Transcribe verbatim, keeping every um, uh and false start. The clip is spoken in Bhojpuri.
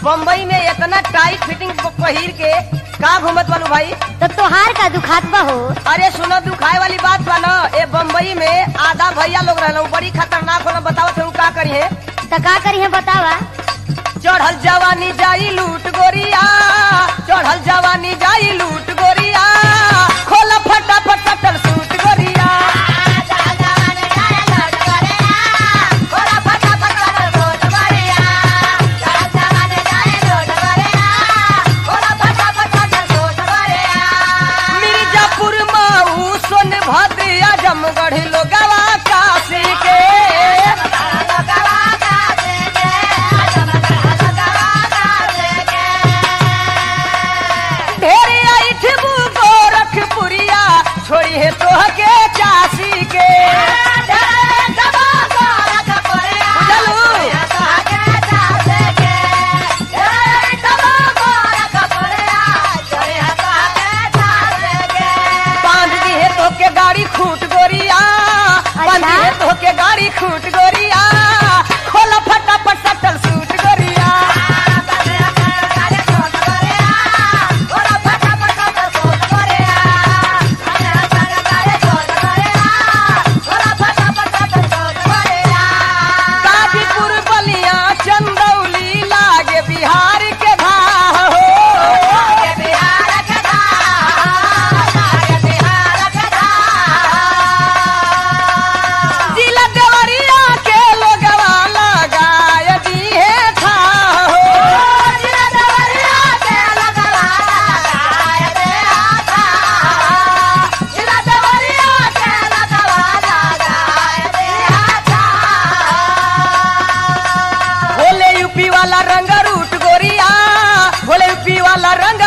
बम्बई में इतना टाइट फिटिंग पहिर के का घूमत वालू भाई? तो तोहार का दुखात बा हो? अरे सुनो, दुखाए वाली बात बा ना। ए बम्बई में आधा भैया लोग रहना, बड़ी खतरनाक होना। बताओ थे का करी है? तो का करी है बतावा? चढ़ल जवानी जाई लूट गोरिया, चढ़ल जवानी जाई लूट गोरिया, खोला फटाफट सटल सूट गोरिया। मिर्जापुर माऊ सोनभद्र आजमगढ़ लोगवा काशी के, छोड़ी है तो के चासी के। बांध दी है तो के गाड़ी खूट गोरिया, बांध दी है तो के गाड़ी खूट गोरिया, खोला फटाफट सटल सूट गोरिया। रंग